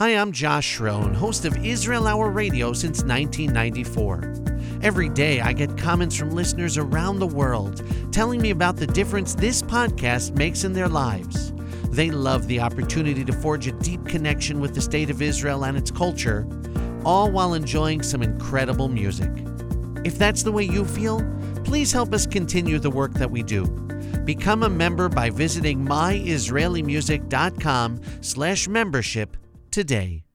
Hi, I'm Josh Schroen, host of Israel Hour Radio since 1994. Every day I get comments from listeners around the world telling me about the difference this podcast makes in their lives. They love the opportunity to forge a deep connection with the State of Israel and its culture, all while enjoying some incredible music. If that's the way you feel, please help us continue the work that we do. Become a member by visiting myisraelimusic.com/membership today.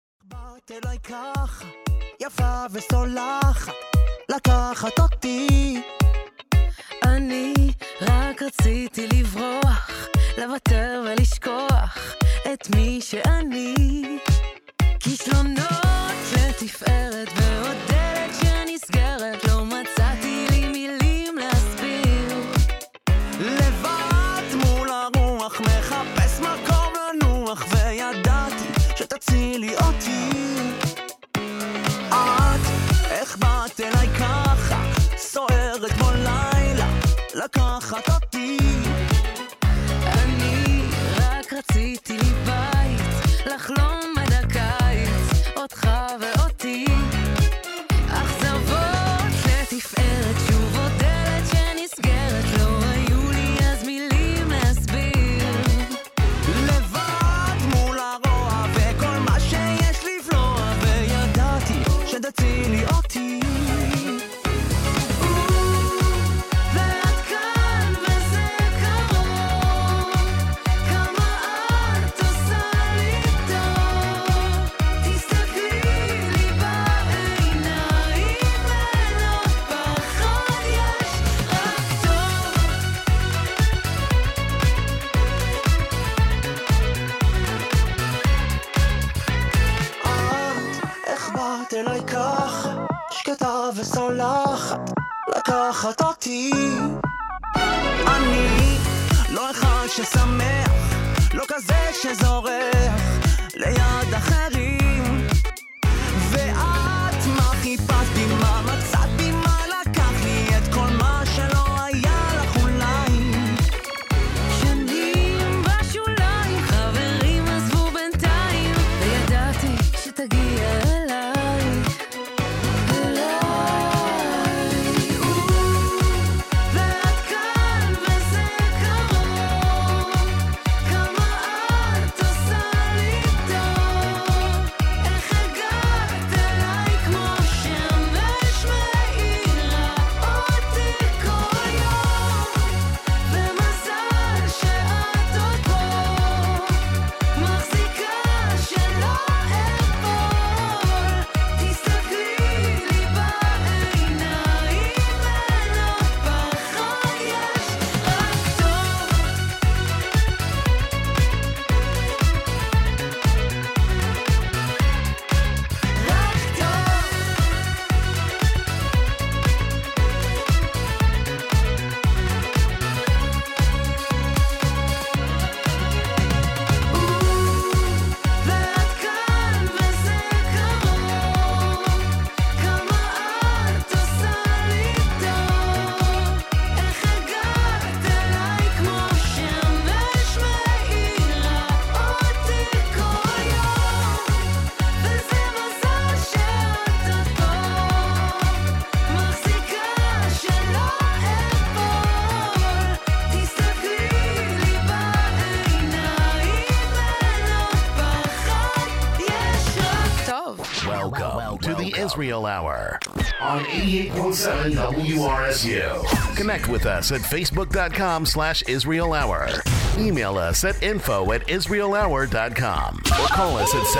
יפה וסולחת, לקחת אותי. אני רק רציתי לברוח, לוותר ולשכוח את מי שאני. כישלונות לתפארת ועוד דלת שנסגרת, לא מצאתי לי מילים להסביר. לבד מול הרוח מחפש מקום לנוח, וידעתי שתצילי אותי. את, איך באת אליי ככה, סוערת כמו לילה, לקחת אותי. אני רק רציתי לי בית, לחלום עד הקיץ, אותך ואותי. אכזבות לתפארת, שוב עוד דלת שנסגרת, לא היו לי אז מילים להסביר. לבד מול הרוע וכל מה שיש לבלוע, וידעתי שתצילי אותי. ואת כאן וזה קרוב, כמה את עושה לי טוב. תסתכלי לי בעיניים, ולא פחד, יש רק טוב. את, איך באת אליי ככה, שקטה וסולחת, לקחת אותי. אני לא אחד ששמח, לא כזה שזורח ליד אחרים. ואת, מה חיפשת בי, מה מצאת בי, מה לקח לי את כל מה שלא היה לך אולי. שנים בשוליים, חברים עזבו בינתיים, וידעתי שתגיע אליי. ואת כאן וזה קרוב, כמה את עושה לי טוב. איך הגעת אליי כמו שמש מאירה אותי כל יום. ומזל שאת עוד פה, מחזיקה שלא אפול. תסתכלי לי בעיניים, ולא פחד, יש רק טוב. רק טוב. ואת כאן וזה קרוב, כמה את עושה לי טוב. איך הגעת אליי כמו שמש מאירה אותי כל יום. וזה מזל שאת עוד פה, מחזיקה שלא אפול. תסתכלי לי בעיניים, ולא פחד, יש רק טוב. Welcome to the Israel Hour on 88.7 WRSU. Connect with us at facebook.com/Israel Hour. Email us at info@israelhour.com or call us at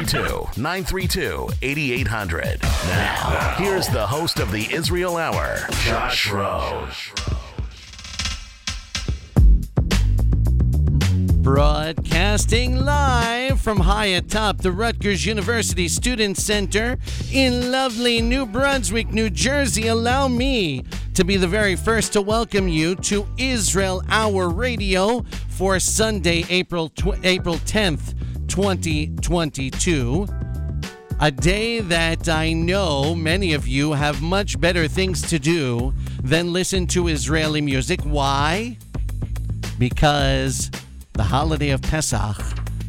732-932-8800. Now, here's the host of the Israel Hour, Josh Schroen. Broadcasting live from high atop the Rutgers University Student Center in lovely New Brunswick, New Jersey. Allow me to be the very first to welcome you to Israel Hour Radio for Sunday, April 10th, 2022. A day that I know many of you have much better things to do than listen to Israeli music. Why? Because the holiday of Pesach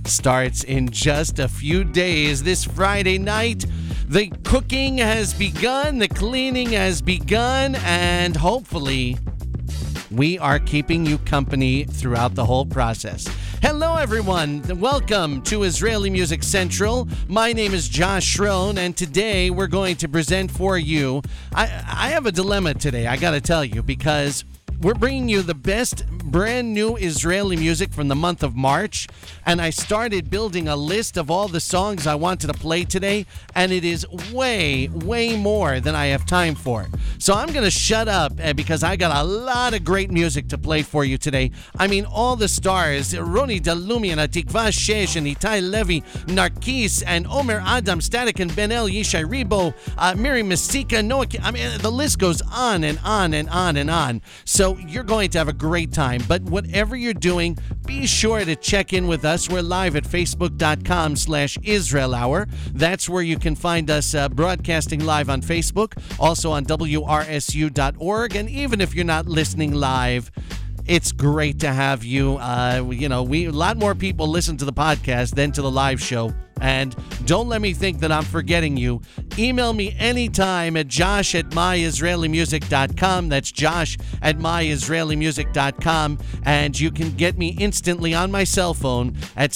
starts in just a few days. This Friday night, the cooking has begun, the cleaning has begun, and hopefully we are keeping you company throughout the whole process. Hello, everyone. Welcome to Israeli Music Central. My name is Josh Schroen, and today we're going to present for you. I have a dilemma today, I got to tell you, because we're bringing you the best brand new Israeli music from the month of March, and I started building a list of all the songs I wanted to play today, and it is way more than I have time for. So I'm going to shut up because I got a lot of great music to play for you today. I mean, all the stars, Roni Dalumi and Atikva Shesh and Itai Levy, Narkis and Omer Adam, Static and Ben-El, Yishai Ribo, Miri Masika, Noah. I mean, the list goes on and on and on and on. So you're going to have a great time. But whatever you're doing, be sure to check in with us. We're live at facebook.com/Israel Hour. That's where you can find us broadcasting live on Facebook, also on WRSU.org. And even if you're not listening live, it's great to have you. A lot more people listen to the podcast than to the live show. And don't let me think that I'm forgetting you. Email me anytime at josh@myisraelimusic.com. That's josh@myisraelimusic.com. And you can get me instantly on my cell phone at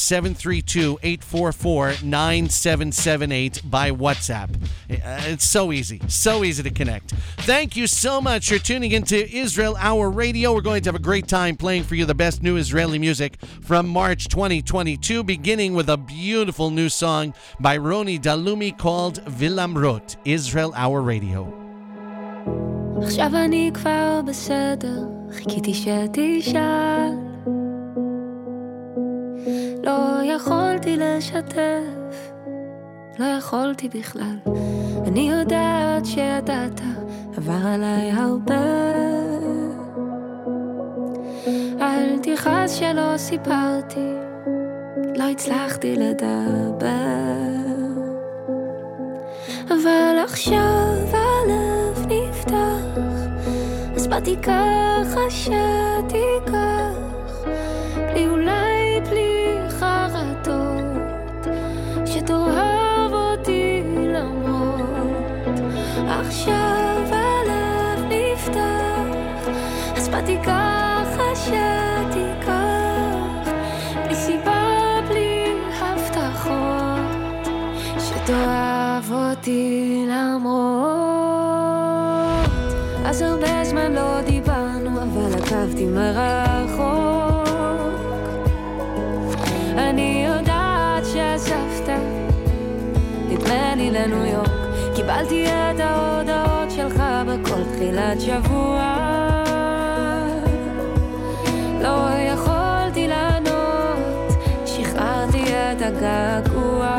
732-844-9778 by WhatsApp. It's so easy to connect. Thank you so much for tuning into Israel Hour Radio. We're going to have a great time playing for you the best new Israeli music from March 2022, beginning with a beautiful new song by Roni Dalumi called Vilamrot. Israel Hour Radio. עכשיו אני כבר בסדר, חיכיתי שתשאל, לא יכולתי לשתף, לא יכולתי בכלל, אני יודעת שידעת, עבר עליי הרבה, אל תכעס שלא סיפרתי, לא הצלחתי לדבר, אבל עכשיו הלב נפתח, אז באתי ככה שתיקח, בלי אולי בלי חרטות, שתאהב אותי למרות, עכשיו הלב נפתח, אז באתי ככה שתיקח, בלי סיבה תאהב אותי למרות, אז הרבה זמן לא דיברנו, אבל עקבתי מרחוק, אני יודעת שעזבת, נדמה לי לניו יורק, קיבלתי את ההודעות שלך בכל תחילת שבוע, לא יכולתי לענות, שחררתי את הגעגוע,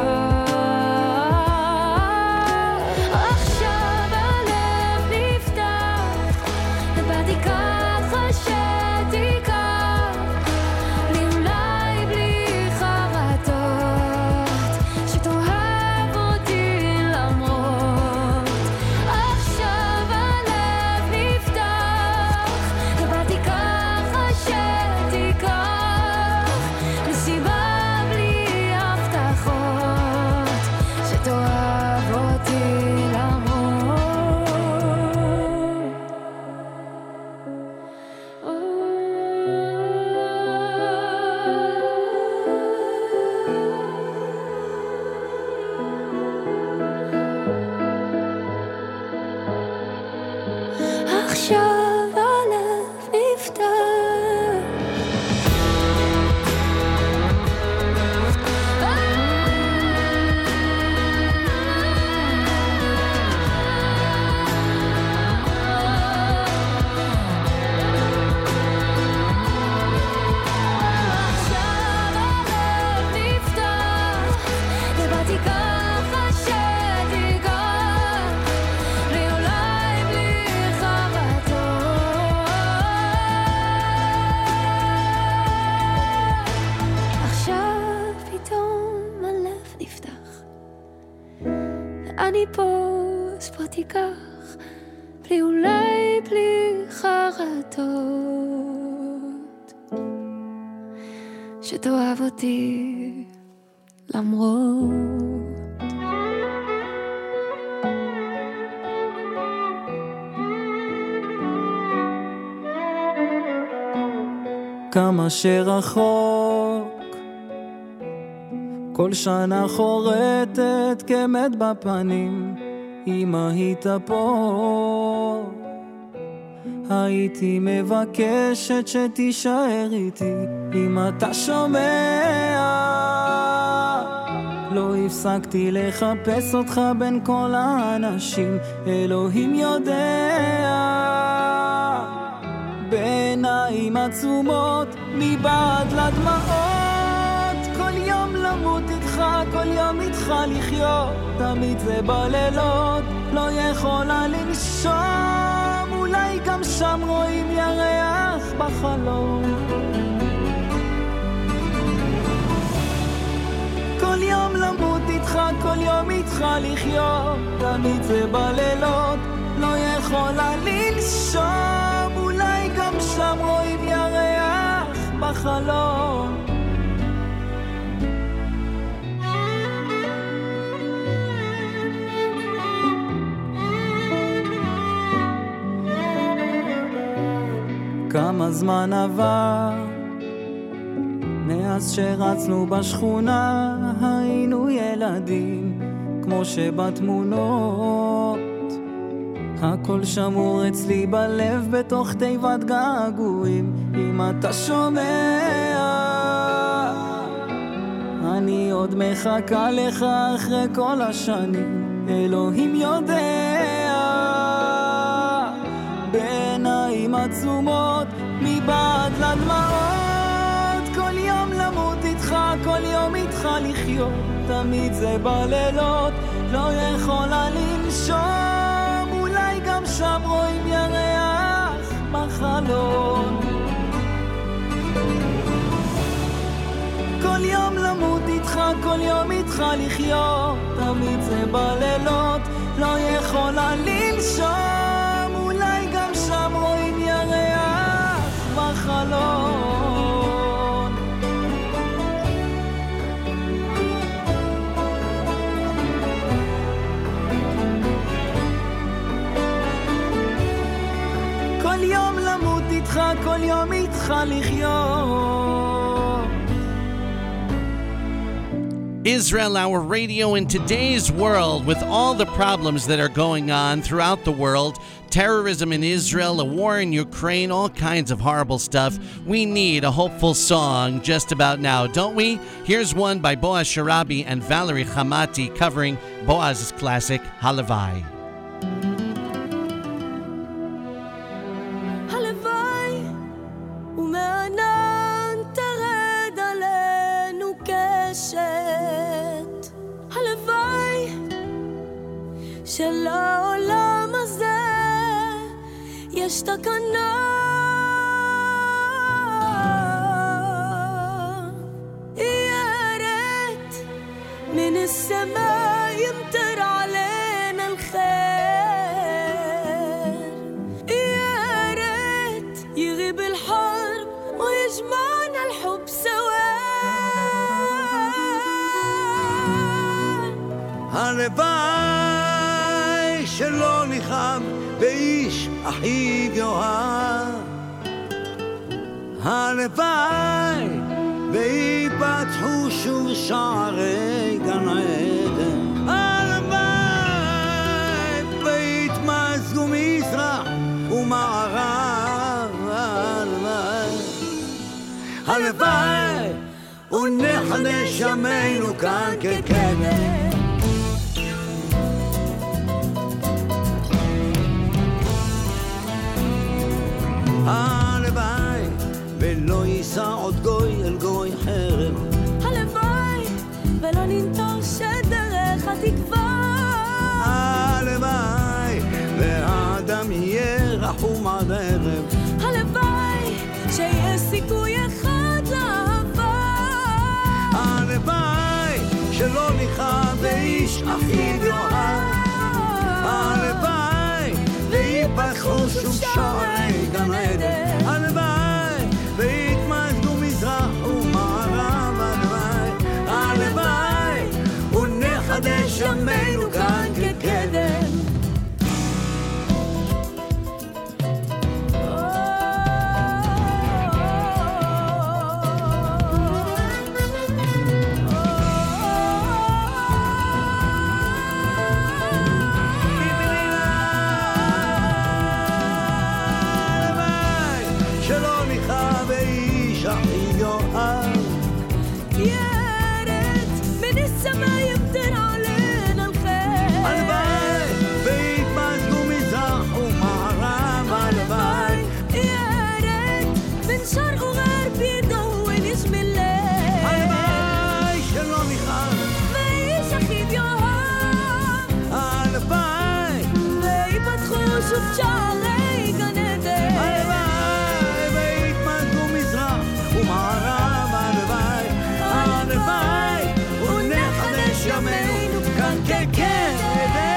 אני פה, אז פה תיקח, בלי אולי בלי חרטות, שתאהב אותי למרות כמה שרחוק כל שנה חורטת כמת בפנים אם היית פה הייתי מבקשת שתישאר איתי אם אתה שומע לא הפסקתי לחפש אותך בין כל האנשים אלוהים יודע בעיניים עצומות מבעד לדמעות כל יום למות איתך כל יום איתך לחיות תמיד זה בלילות לא יכולה לנשום אולי גם שם רואים ירח בחלום כל יום למות איתך כל יום איתך לחיות תמיד זה בלילות לא יכולה לנשום אולי גם שם רואים ירח בחלום כמה זמן עבר מאז שרצנו בשכונה היינו ילדים כמו שבתמונות הכל שמור אצלי בלב בתוך תיבת געגועים אם אתה שומע אני עוד מחכה לך אחרי כל השנים אלוהים יודע בעיניים עצומות מבעד לדמעות כל יום למות איתך כל יום איתך לחיות תמיד זה בלילות לא יכולה לנשום אולי גם שם רואים ירח בחלום כל יום למות איתך כל יום איתך לחיות תמיד זה בלילות לא יכולה לנשום אולי גם שם רואים ירח בחלום כל יום למות איתך כל יום איתך לחיות Israel Hour Radio. In today's world, with all the problems that are going on throughout the world, terrorism in Israel, a war in Ukraine, all kinds of horrible stuff, we need a hopeful song just about now, don't we? Here's one by Boaz Sharabi and Valerie Hamati covering Boaz's classic, Halavai. שלעולם הזה יש תקנה ياريت من السماء يمطر علينا الخير ياريت يغيب الحرب ويجمعنا الحب سوا הלוואי שלא ניחם באיש אחיו יאהב הלוואי ויפתחו שוב שערי גן עדן הלוואי ויתמזגו מזרח ומערב הלוואי ונחדש ימינו כאן כקדם הלוואי ולא יישא עוד גוי אל גוי חרב הלוואי ולא ננטור שדרך התקווה הלוואי והאדם יהיה רחום עד ערב הלוואי שיהיה סיכוי אחד לאהבה הלוואי שלא ניחם באיש אחיו יאהב הלוואי ויפתחו שוב שערי גן עדן הלוואי ויתמזגו מזרח ומערב הלוואי נחדש ימינו כאן כקדם. שערי גן עדן הלוואי ויתמזגו מזרח ומערב הלוואי הלוואי ונחדש ימינו כאן כקדם.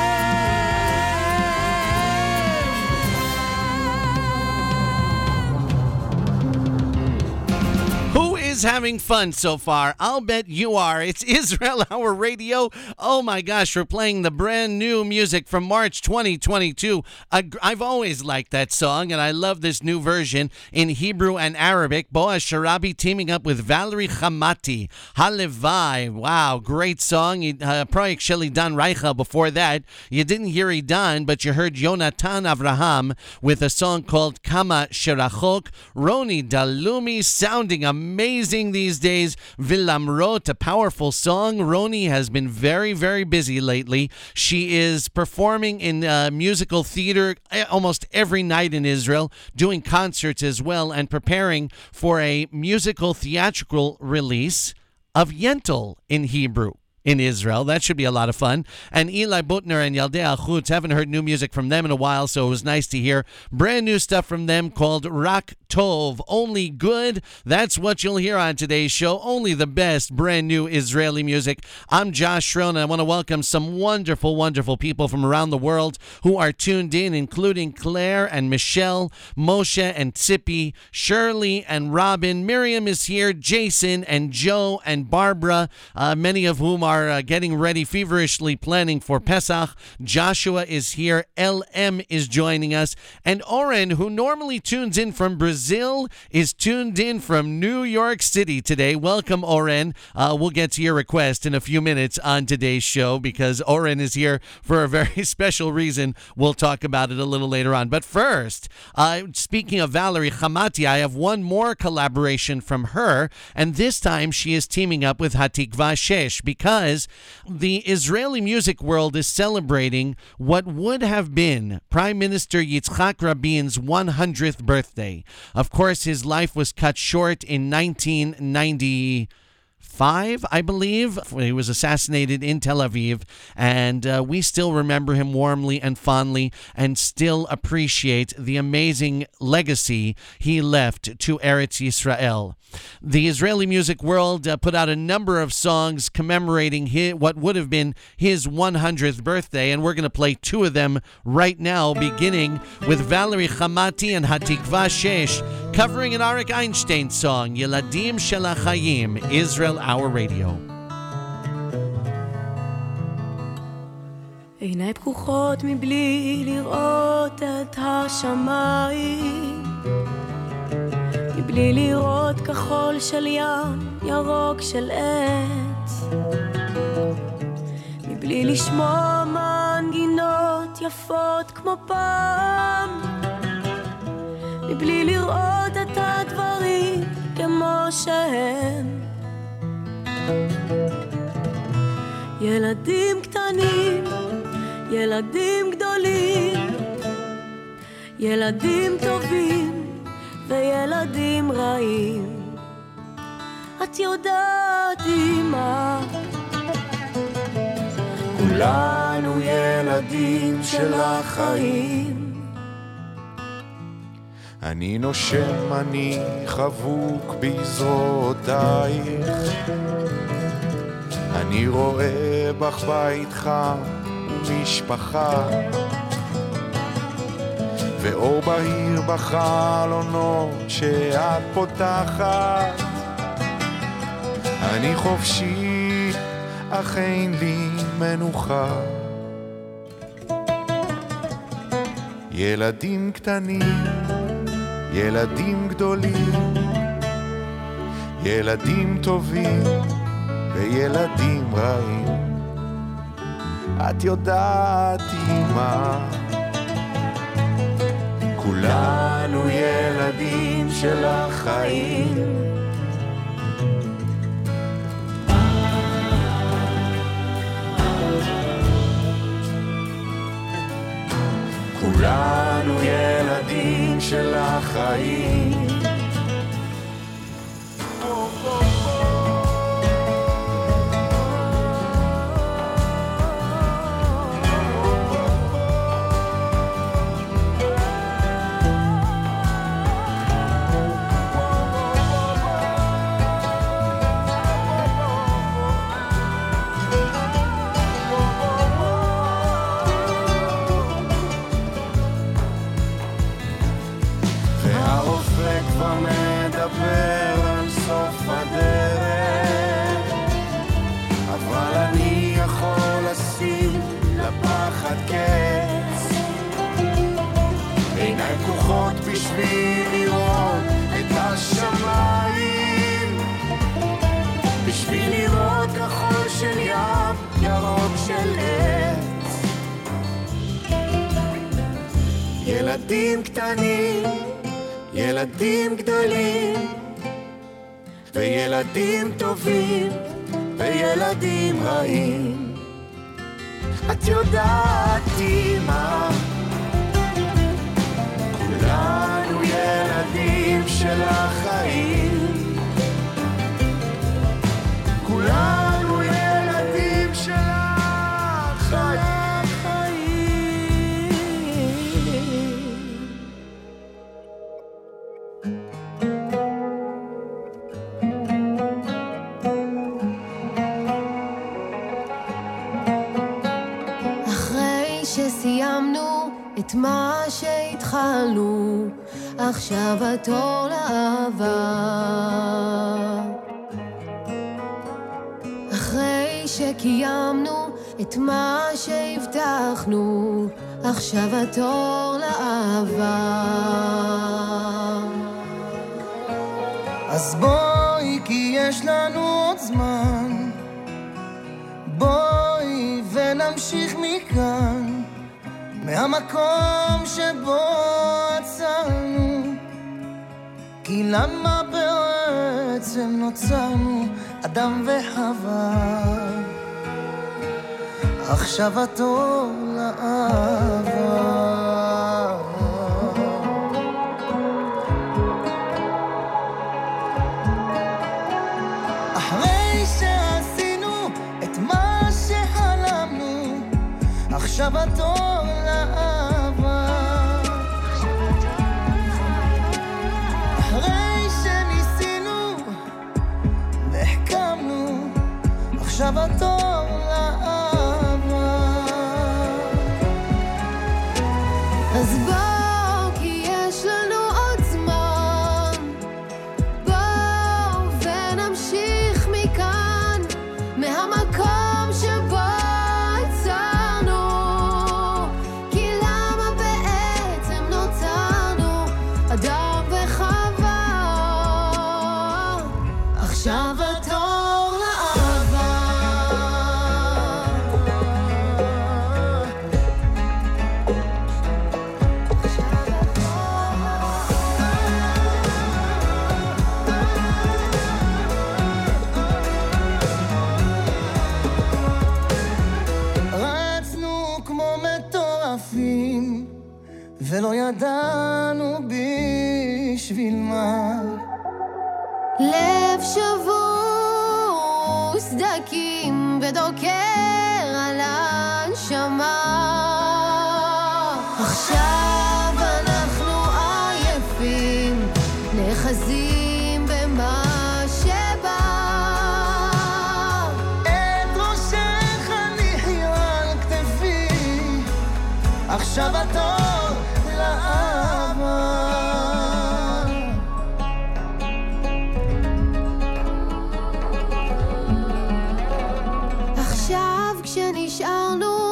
Who is having fun so far? I'll bet you are. It's Israel Hour Radio. Oh my gosh, we're playing the brand new music from March 2022. I've always liked that song, and I love this new version in Hebrew and Arabic. Boaz Sharabi teaming up with Valerie Hamati. Halevai. Wow, great song. Project Sheli Dan Reicha before that. You didn't hear Idan, but you heard Yonatan Avraham with a song called Kama Sherachok. Roni Dalumi sounding amazing these days. Vilamrot, a powerful song. Roni has been very, very busy lately. She is performing in musical theater almost every night in Israel, doing concerts as well, and preparing for a musical theatrical release of Yentl in Hebrew in Israel. That should be a lot of fun. And Eli Butner and Yaldei Achutz, haven't heard new music from them in a while, so it was nice to hear brand new stuff from them called Rak Tov, Only Good. That's what you'll hear on today's show. Only the best brand new Israeli music. I'm Josh Schron, and I want to welcome some wonderful, wonderful people from around the world who are tuned in, including Claire and Michelle, Moshe and Tzippi, Shirley and Robin. Miriam is here, Jason and Joe and Barbara, many of whom are getting ready, feverishly planning for Pesach. Joshua is here. LM is joining us. And Oren, who normally tunes in from Brazil, is tuned in from New York City today. Welcome, Oren. We'll get to your request in a few minutes on today's show because Oren is here for a very special reason. We'll talk about it a little later on. But first, speaking of Valerie Hamati, I have one more collaboration from her, and this time she is teaming up with Hatikva Shesh because the Israeli music world is celebrating what would have been Prime Minister Yitzhak Rabin's 100th birthday. Of course, his life was cut short in 1995, I believe. He was assassinated in Tel Aviv, and we still remember him warmly and fondly and still appreciate the amazing legacy he left to Eretz Yisrael. The Israeli music world put out a number of songs commemorating what would have been his 100th birthday, and we're going to play two of them right now, beginning with Valerie Hamati and Hatikva Shesh covering an Arik Einstein song, Yeladim Shel HaChayim, Israel Hour Radio. עיניי פקוחות מבלי לראות את השמיים, מבלי לראות כחול של ים, ירוק של עץ, מבלי לשמוע מנגינות יפות כמו פעם, מבלי לראות את הדברים כמו שהם. ילדים קטנים, ילדים גדולים, ילדים טובים וילדים רעים. את יודעת אמא, כולנו ילדים של החיים. אני נושם, אני חבוק בזרועותייך, אני רואה בך בית חם ומשפחה, ואור בהיר בחלונות שאת פותחת. אני חופשי, אך אין לי מנוחה. ילדים קטנים, ילדים גדולים, ילדים טובים וילדים רעים. את יודעת אמא, כולנו ילדים של החיים. כולנו ילדים של החיים. מדבר על סוף הדרך, אבל אני יכול לשים לפחד קץ. עיניים פקוחות בשביל לראות את השמיים, בשביל לראות כחול של ים, ירוק של עץ. ילדים קטנים, ילדים גדולים, וילדים טובים, וילדים רעים. את יודעת אמא, כולנו ילדים של החיים. כולנו ילדים של החיים. סיימנו את מה שהתחלנו, עכשיו התור לאהבה. אחרי שקיימנו את מה שהבטחנו, עכשיו התור לאהבה. אז בואי כי יש לנו עוד זמן, בואי ונמשיך מכאן, מהמקום שבו עצרנו. כי למה בעצם נוצרנו אדם וחווה? עכשיו התור לאהבה. אחרי שעשינו את מה שחלמנו, עכשיו התור לאהבה. אחרי שניסינו והחכמנו, עכשיו התור לאהבה. אז בואו כי יש לנו עוד זמן, בואו ונמשיך מכאן, מהמקום שבו אדם וחווה. עכשיו התור לאהבה. רצנו כמו מטורפים ולא ידענו בשביל מה. לב שבור סדקים ודוקר על הנשמה. עכשיו אנחנו עייפים, נחזים במה שבא. את ראשך הניחי על כתפי, עכשיו התור לאהבה. כשנשארנו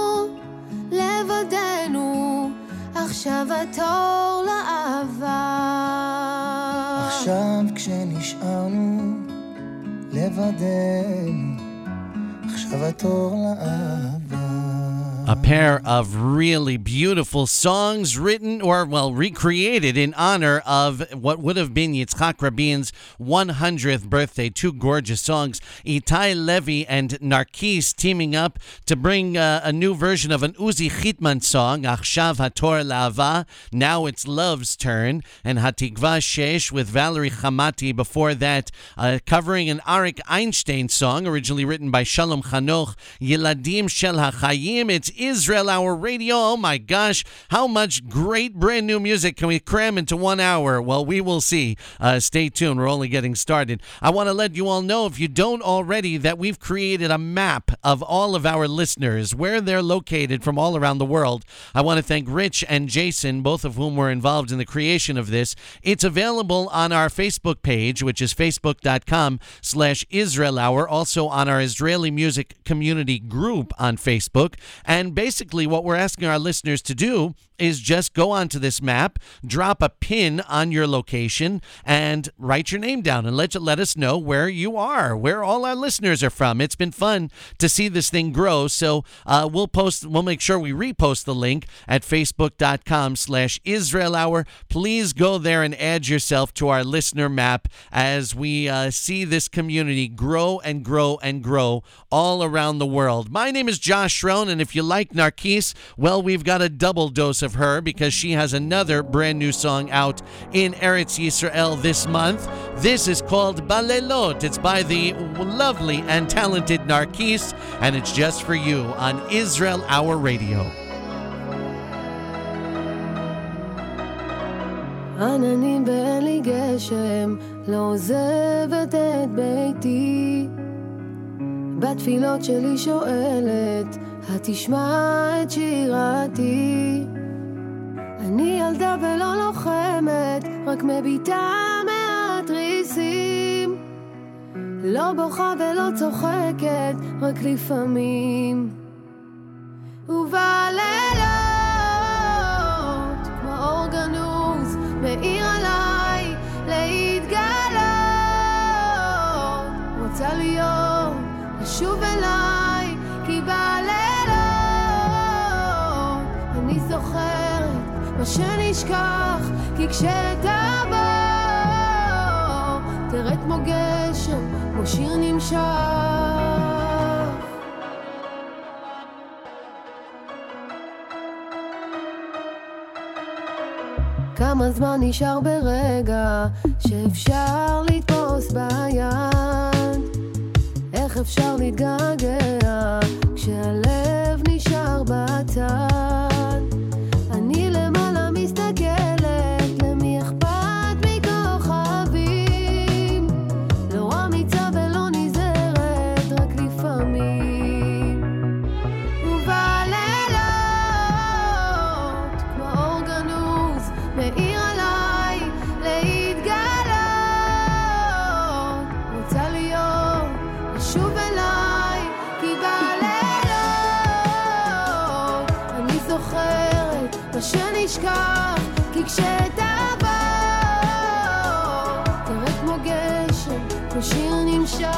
לבדנו, עכשיו התור לאהבה. עכשיו כשנשארנו לבדנו, עכשיו התור לאהבה. A pair of really beautiful songs written or, well, recreated in honor of what would have been Yitzhak Rabin's 100th birthday. Two gorgeous songs. Itai Levi and Narkis teaming up to bring a new version of an Uzi Chitman song, Achshav HaTor La'ava, Now It's Love's Turn, and Hatikva Shesh with Valerie Hamati before that, covering an Arik Einstein song originally written by Shalom Chanoch, Yiladim Shel HaChayim. It's Israel Hour Radio. Oh my gosh, how much great brand new music can we cram into 1 hour? Well, we will see. Stay tuned. We're only getting started. I want to let you all know, if you don't already, that we've created a map of all of our listeners, where they're located from all around the world. I want to thank Rich and Jason, both of whom were involved in the creation of this. It's available on our Facebook page, which is facebook.com/Israel Hour, also on our Israeli Music Community group on Facebook. And basically what we're asking our listeners to do is just go onto this map, drop a pin on your location, and write your name down and let us know where you are, where all our listeners are from. It's been fun to see this thing grow, so we'll make sure we repost the link at facebook.com/Israel Hour. Please go there and add yourself to our listener map as we see this community grow and grow and grow all around the world. My name is Josh Schroen, and if you like Narkis, well, we've got a double dose of her because she has another brand new song out in Eretz Yisrael this month. This is called Balelot. It's by the lovely and talented Narkis, and it's just for you on Israel Hour Radio. עננים ואין לי גשם, לא עוזבת את ביתי, בתפילות שלי שואלת, התשמע את שירתי. אני ילדה ולא לוחמת, רק מביטה מהתריסים, לא בוכה ולא צוחקת, רק לפעמים. ובלילות כמו אור גנוז מאיר עליי להתגלות, רוצה להיות לשוב אליי, כי בלילות אני זוכרת מה שנשכח, כי כשתבוא תראה כמו גשם, כמו שיר נמשך. כמה זמן נשאר ברגע שאפשר לתפוס ביד, איך אפשר להתגעגע כשהלב נשאר בצד. אני למעלה מסתכלת, למי אכפת מכוכבים, לא אמיצה ולא נזהרת, רק לפעמים. ובלילות כמו אור גנוז מאיר עליי להתגלות, רוצה להיות לשוב אליי, כי בלילות אני זוכרת מה שנשכח, כי כשתבוא תראה כמו גשם, כמו שיר נמשך.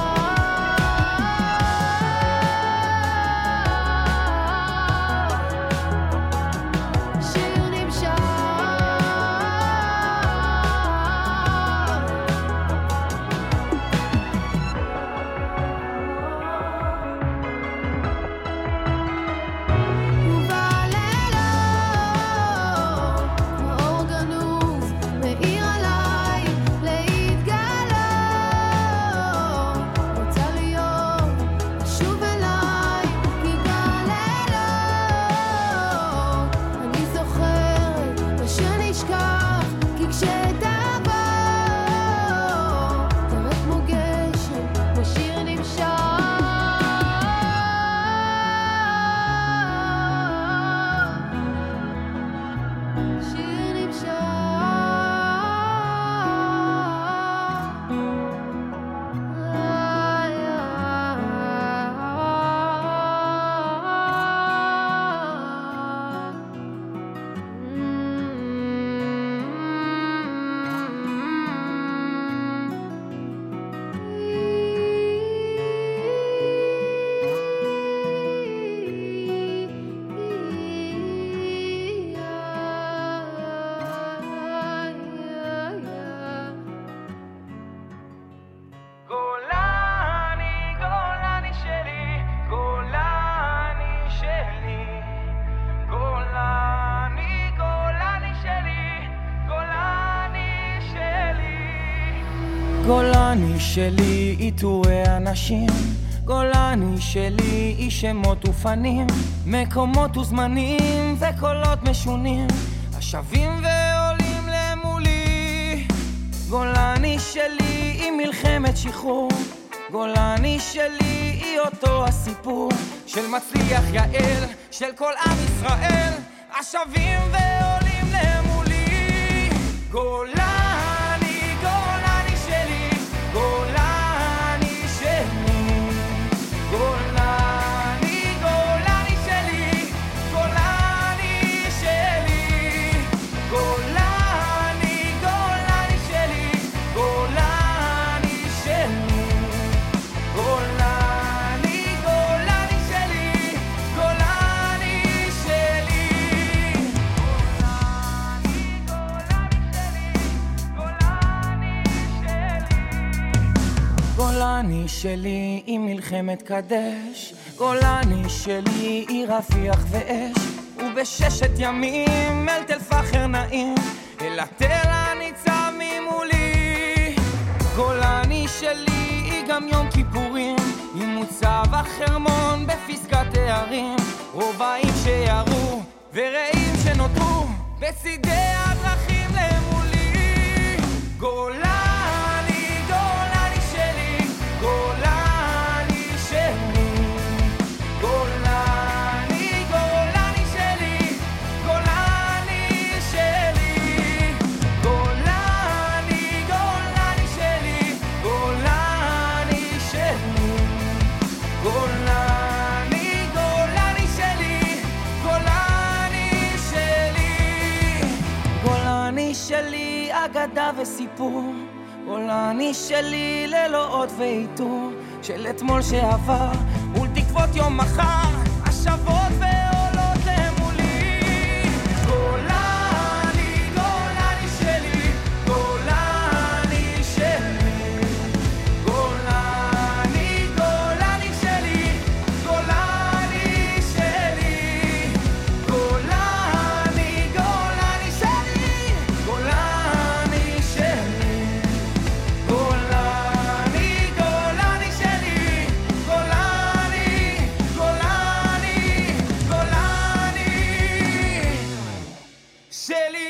גולני שלי עיטורי אנשים, גולני שלי היא שמות ופנים, מקומות וזמנים וקולות משונים השבים ועולים למולי. גולני שלי היא מלחמת שחרור, גולני שלי היא אותו הסיפור של מצליח יעל, של כל עם ישראל השבים ועולים למולי. גולני, גולני שלי, גולני שלי, גולני, גולני שלי, גולני שלי, גולני, גולני שלי, גולני שלי, גולני, גולני שלי, גולני שלי, גולני שלי היא מלחמת קדש, גולני שלי היא רפיח ואש, ובששת ימים אל תל פחר נעים, אל התל הניצב ממולי. גולני שלי היא גם יום כיפורים, היא מוצב החרמון בפסקת הערים, רובעים שירו ורעים שנותרו בצידי הדרכים למולי. גולני, גולני שלי, גולני שלי, גולני, גולני שלי, גולני שלי, גולני, גולני שלי, גולני שלי, גולני, גולני שלי, גולני שלי, גולני שלי אגדה וסיפור, גולני שלי ללא עוד ואיתור של אתמול שעבר מול תקוות יום מחר השבות ועולות למולי. גולני, גולני שלי, גולני שלי, גולני, גולני שלי, גולני שלי, גולני, גולני שלי, גולני שלי, גולני, גולני שלי, גולני, גולני, גולני שלי.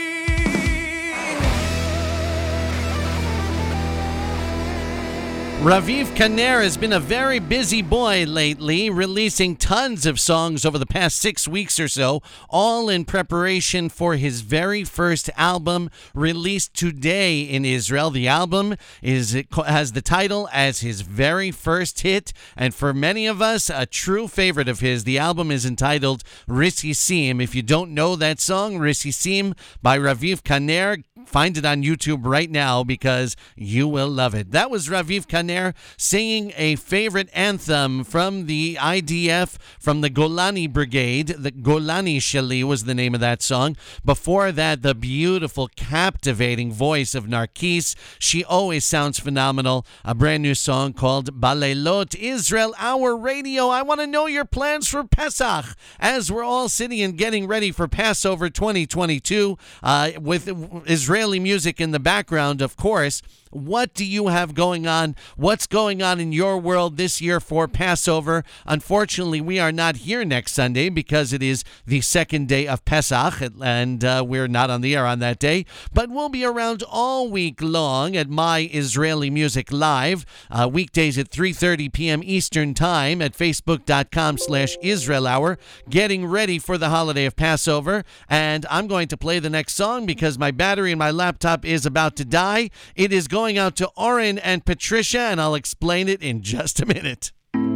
Raviv Kaner has been a very busy boy lately, releasing tons of songs over the past 6 weeks or so, all in preparation for his very first album released today in Israel. The album has the title as his very first hit, and for many of us, a true favorite of his. The album is entitled Risisim. If you don't know that song, Risisim by Raviv Kaner, find it on YouTube right now because you will love it. That was Raviv Kaner singing a favorite anthem from the IDF, from the Golani Brigade. The Golani Sheli was the name of that song. Before that, the beautiful, captivating voice of Narkis. She always sounds phenomenal. A brand new song called Balelot. Israel Hour Radio. I want to know your plans for Pesach as we're all sitting and getting ready for Passover 2022 with Israeli music in the background, of course. What do you have going on? What's going on in your world this year for Passover? Unfortunately, we are not here next Sunday because it is the second day of Pesach, and we're not on the air on that day. But we'll be around all week long at My Israeli Music Live, weekdays at 3:30 p.m. Eastern Time at Facebook.com/Israel Hour, getting ready for the holiday of Passover. And I'm going to play the next song because my battery in my laptop is about to die. It is going out to Oren and Patricia, and I'll explain it in just a minute.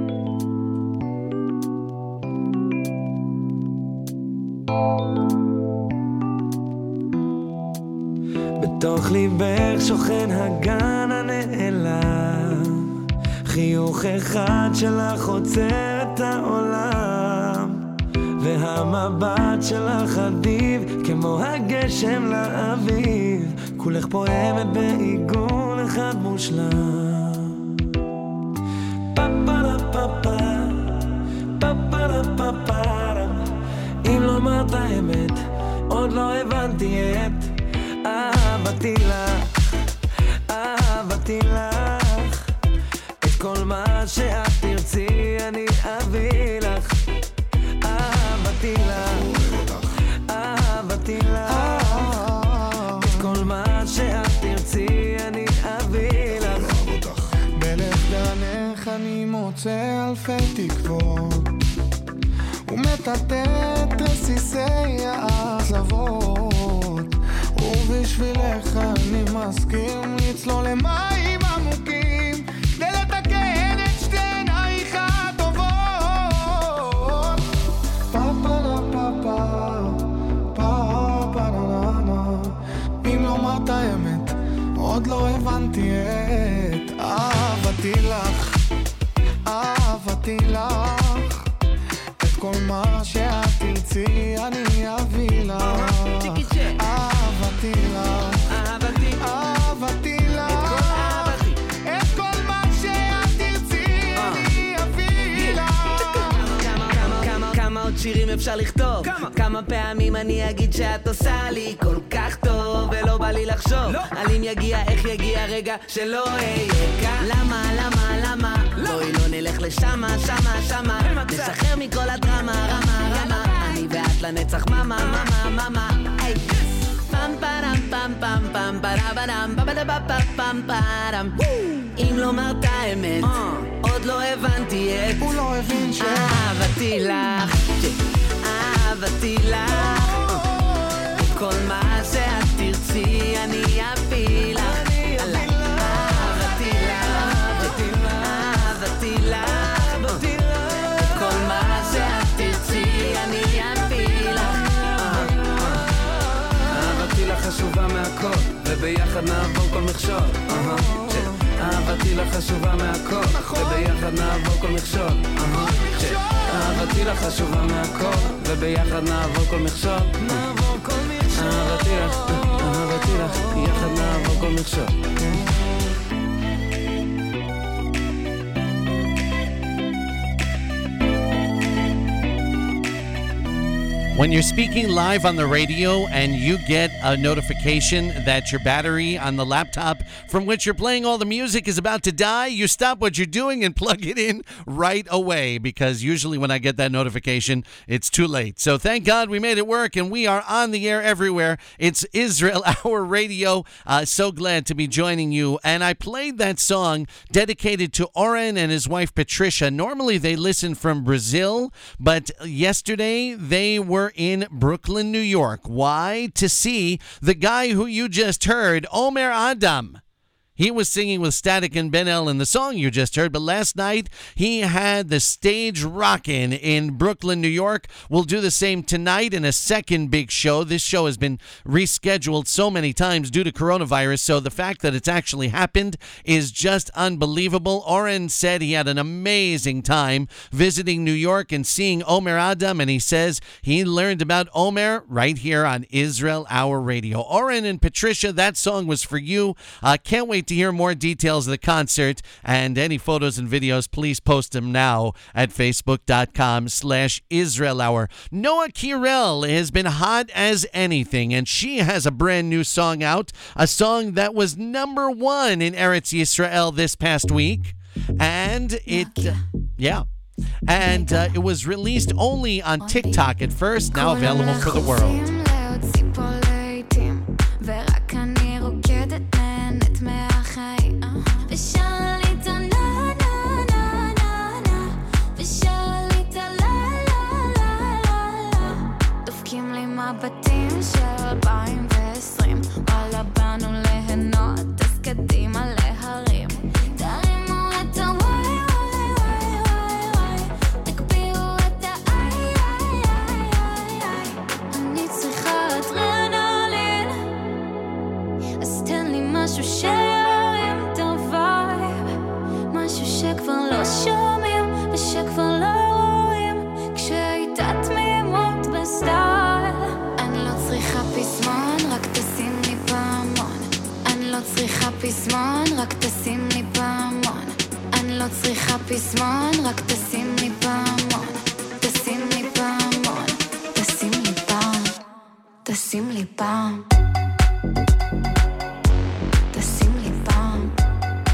בתוך ליבך שוכן הגן הנעלם, חיוך אחד שלך עוצר את העולם, והמבט שלך אדיב כמו הגשם לאביב, כולך פועמת בעיגול אחד מושלם. פאפרה פאפה, פאפרה פאפרה, אם לא אמרת האמת עוד לא הבנתי את אהבתי לך, אהבתי אהבתי לך את כל מה שאת תרצי אני אביא לך אהבתי לך אהבתי לך את כל מה שאת תרצי אני אביא לך בלב דענך אני מוצא אלפי תקוות ומטטט רסיסי האכזבות ובשבילך אני מסכים לצלול למים עמוקים כדי לתקן את שתי עינייך הטובות פאפה לה פאפה פאפה לה לה אם לומר את האמת עוד לא הבנתי את אהבתי לך אהבתי לך את כל מה שאת תרצי אני אביא לך אהבתי לך אהבתי לך את כל מה שאת תרצי אני אביא לך כמה עוד שירים אפשר לכתוב כמה פעמים אני אגיד שאת עושה לי כל כך טוב ולא בא לי לחשוב על אם יגיע איך יגיע רגע שלא אהיה כאן למה בואי לא נלך לשמה שמה נשחרר מכל הדרמה רמה אני ואת לנצח מאמה היי פם פרם פם פם פם פרם פם פרם אם לומר את האמת עוד לא הבנתי את הוא לא הבין אהבתי לך אהבתי לך כל מה שאת תרצי אני אביא לך אהבתי לך כל מה שאת תרצי אני אביא לך אהבתי לך חשובה מהכל וביחד נעבור כל מכשול אהבתי לך חשובה מהכל וביחד נעבור כל מכשול אהבתי לך חשובה מהכל וביחד נעבור כל מכשול אהבתי לך יחד נעבור כל מכשול When you're speaking live on the radio and you get a notification that your battery on the laptop from which you're playing all the music is about to die, you stop what you're doing and plug it in right away, because usually when I get that notification, it's too late. So thank God we made it work and we are on the air everywhere. It's Israel Hour Radio. So glad to be joining you. And I played that song dedicated to Oren and his wife Patricia. Normally they listen from Brazil, but yesterday they were in Brooklyn, New York. Why? To see the guy who you just heard, Omer Adam. He was singing with Static and Ben El in the song you just heard, but last night he had the stage rockin' in Brooklyn, New York. We'll do the same tonight in a second big show. This show has been rescheduled so many times due to coronavirus, so the fact that it's actually happened is just unbelievable. Oren said he had an amazing time visiting New York and seeing Omer Adam, and he says he learned about Omer right here on Israel Hour Radio. Oren and Patricia, that song was for you. Can't wait to hear more details of the concert, and any photos and videos, please post them now at facebook.com/Israel Hour. Noah Kirel has been hot as anything, and she has a brand new song out, a song that was #1 in Eretz Yisrael this past week, and it was released only on TikTok at first, now available for the world. בתים של 2020 וואלה באנו להנות אז קדימה להרים תרימו את הוואי וואי וואי וואי וואי תקביעו את האי איי איי איי איי אני צריכה אדרנלין אז תן לי משהו שירים את הווייב משהו שכבר לא שומעים ושכבר לא רואים כשהייתה תמימות בסטייל רק תשים לי פעמון אני לא צריכה פזמון רק תשים לי פעמון אני לא צריכה פזמון רק תשים לי פעמון תשים לי פעמון תשים לי פעם תשים לי פעם תשים לי פעם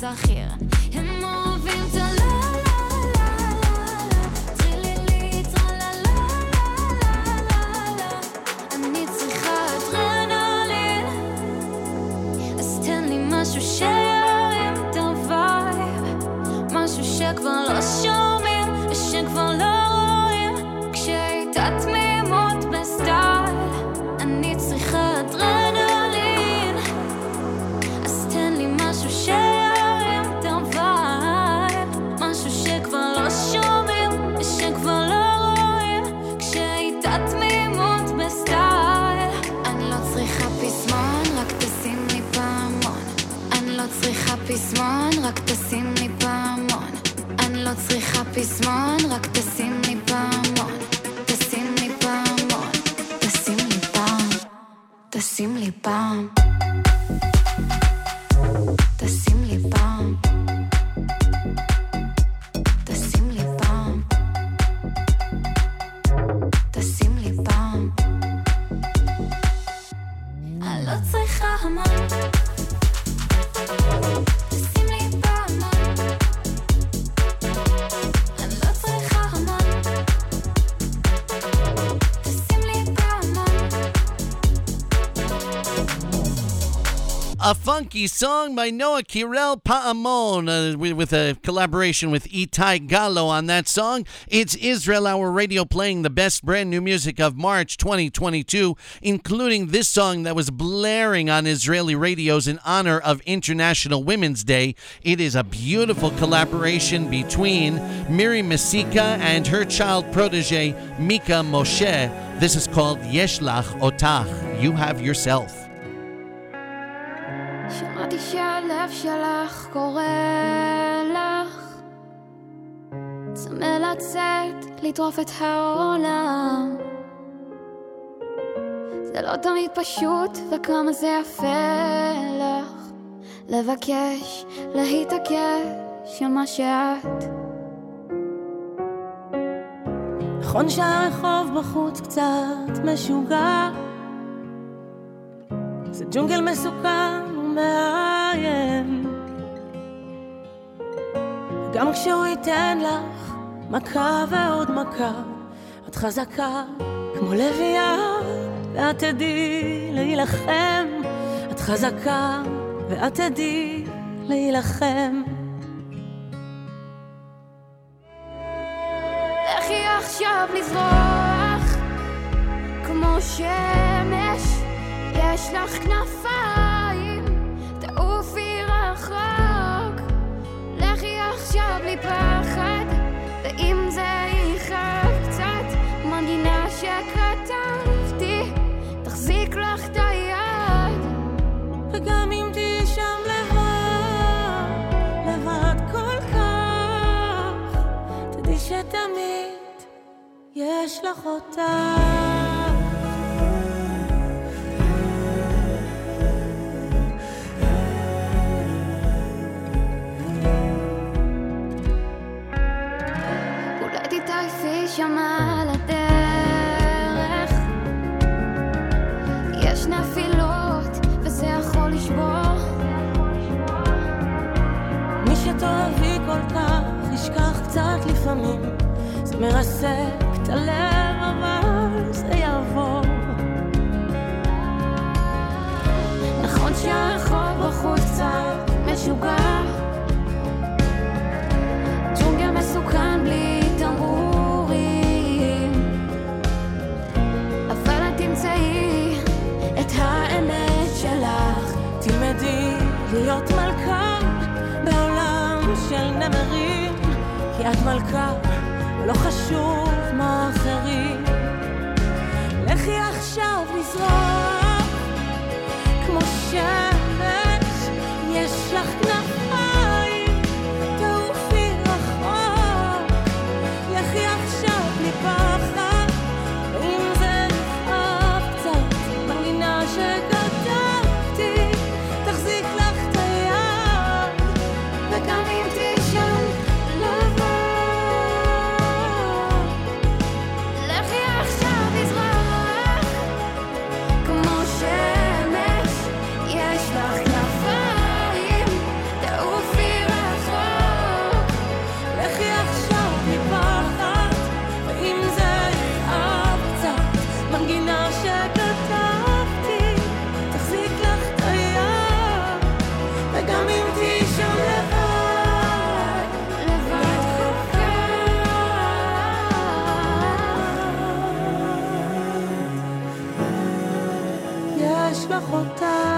שכיר. הם אוהבים את הלה לה לה לה לה, טרילילי טרלה לה לה לה לה. אני צריכה אדרנלין, אז תן לי משהו שירים את הווייב, משהו שכבר לא שומעים, שכבר לא רואים, כשהייתה תמימות בסטייל. אני צריכה אדרנלין, אז תן לי משהו שירים את הווייב, משהו שכבר לא שומעים, שכבר לא רואים, כשהייתה תמימות בסטייל. אני לא צריכה פסמון, רק תשים לי פעמון. אני לא צריכה פסמון, רק תשים לי פעמון. אני לא צריכה פסמון, רק תשים לי פעמון. תשים לי פעמון, תשים לי פעם, תשים לי פעם, תשים לי פעם, תשים לי פעם, תשים לי פעם. אני לא צריכה המון, תשים לי פעמון. אני לא צריכה המון, תשים לי פעמון. A funky song by Noah Kirel, Pa'amon, with a collaboration with Itai Gallo on that song. It's Israel Hour Radio playing the best brand new music of March 2022, including this song that was blaring on Israeli radios in honor of International Women's Day. It is a beautiful collaboration between Miri Mesika and her child protege, Mika Moshe. This is called Yesh Lach Otach, You Have Yourself. שמעתי שהלב שלך קורא לך, צמא לצאת, לטרוף את העולם. זה לא תמיד פשוט, וכמה זה יפה לך לבקש, להתעקש על מה שאת. נכון שהרחוב בחוץ קצת משוגע, זה ג'ונגל מסוכן ומאיים, גם כשהוא ייתן לך מכה ועוד מכה, את חזקה כמו לביאה ואת תדעי להילחם. את חזקה ואת תדעי להילחם. לכי עכשיו לזרוח כמו שמש, יש לך כנפיים, תעופי רחוק. לכי עכשיו בלי פחד, ואם זה יכאב קצת, מנגינה שכתבתי תחזיק לך את היד. וגם אם תהי שם לבד, לבד כל כך, תדעי שתמיד יש לך אותה. שם על הדרך יש נפילות וזה יכול לשבור. מי שתאהבי כל כך ישכח קצת לפעמים, זה מרסק את הלב אבל זה יעבור. נכון שהרחוב בחוץ קצת משוגע, ג'ונגל מסוכן בלי תמרור, תמצאי את האמת שלך. תלמדי להיות מלכה בעולם של נמרים, כי את מלכה לא חשוב מה אחרים. לכי עכשיו לזרוח כמו שמש, יש לך כנפיים, תעופי רחוק. לכי עכשיו בלי פחד, ואם זה שכתבתי תחזיק לך את היד. וגם אם תהי שם לבד, לכי עכשיו לזרוח כמו שמש, יש לך אותה.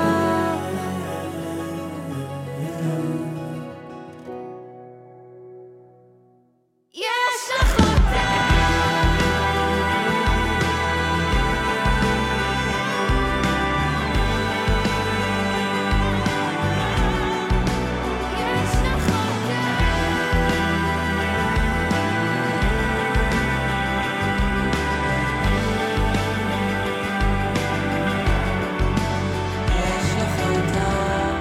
יש לך אותה. יש לך אותה. יש לך אותה.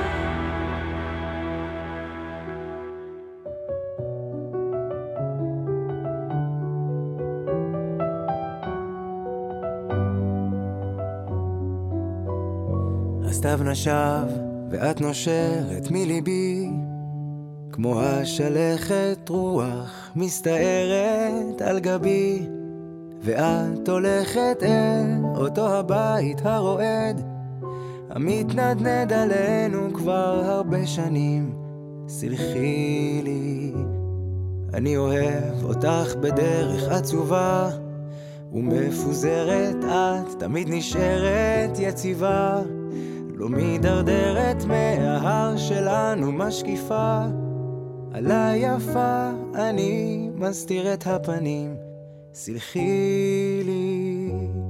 הסתיו נשב ואת נושרת מליבי, כמו השלכת רוח מסתערת על גבי, ואת הולכת אל אותו הבית הרועד המתנדנד עלינו כבר הרבה שנים. סלחי לי, אני אוהב אותך בדרך עצובה ומפוזרת, את תמיד נשארת יציבה, לא מדרדרת מההר שלנו משקיפה עליי יפה, אני מסתיר את הפנים. סלחי לי,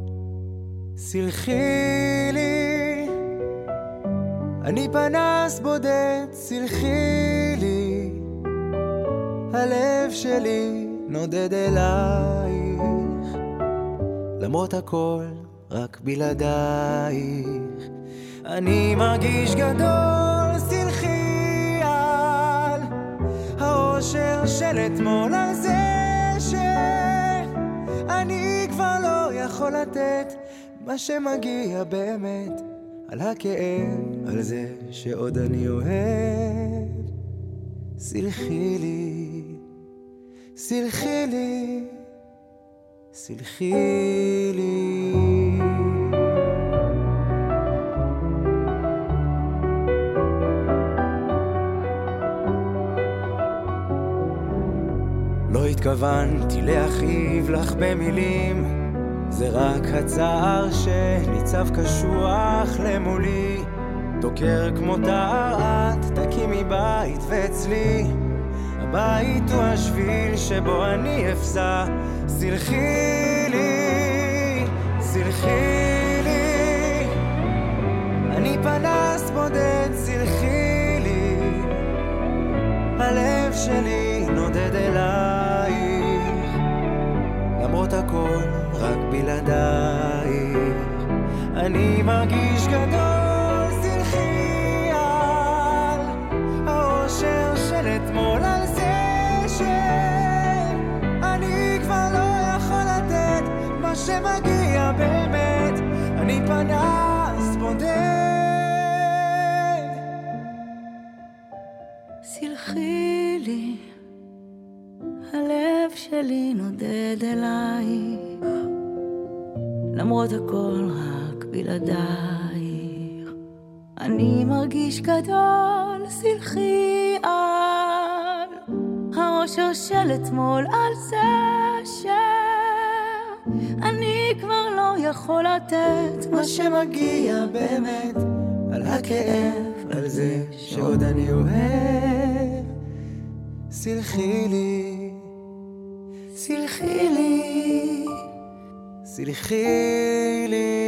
סלחי לי, אני פנס בודד, סלחי לי, הלב שלי נודד אלייך, למרות הכל רק בלעדייך. אני מרגיש גדול, סלחי על האושר של אתמול, על זה שאני כבר לא יכול לתת מה שמגיע באמת, על הכאב, על זה שעוד אני אוהב. סלחי לי, סלחי לי, סלחי לי. לא התכוונתי להכאיב לך במילים, זה רק הצער שניצב קשוח למולי, דוקר כמו תער, את תקימי בית ואצלי הבית הוא השביל שבו אני אפסע. סלחי לי, סלחי לי, אני פנס בודד, סלחי לי, הלב שלי נודד אלייך, למרות הכל רק בלעדייך. אני מרגיש גדול, סלחי על האושר של אתמול, על זה שאני כבר לא יכול לתת מה שמגיע באמת, אני פנס בודד. סלחי לי, הלב שלי נודד אלייך, למרות הכל רק בלעדייך. אני מרגיש גדול, סלחי על האושר של אתמול, על זה שאני כבר לא יכול לתת מה שמגיע באמת, על הכאב, על זה שעוד אני אוהב. סלחי לי, סלחי לי, סלחי לי.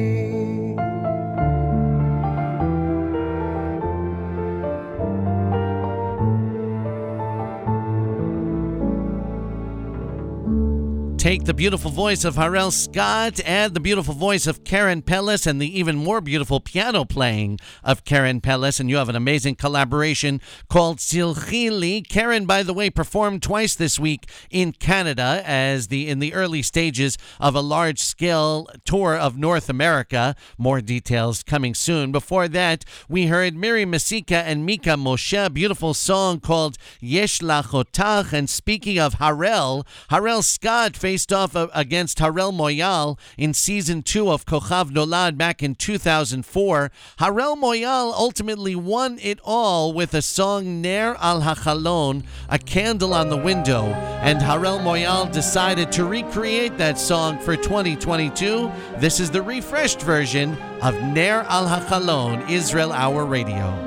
Take the beautiful voice of Harel Scott, add the beautiful voice of Karen Pellis, and the even more beautiful piano playing of Karen Pellis, and you have an amazing collaboration called Silchi Li. Karen, by the way, performed twice this week in Canada in the early stages of a large-scale tour of North America. More details coming soon. Before that, we heard Miri Masika and Mika Moshe, a beautiful song called Yesh Lach Otach. And speaking of Harel Scott, faced off against Harel Moyal in season 2 of Kochav Nolad back in 2004. Harel Moyal ultimately won it all with a song Ner al HaChalon, a candle on the window, and Harel Moyal decided to recreate that song for 2022. This is the refreshed version of Ner al HaChalon, Israel Hour Radio.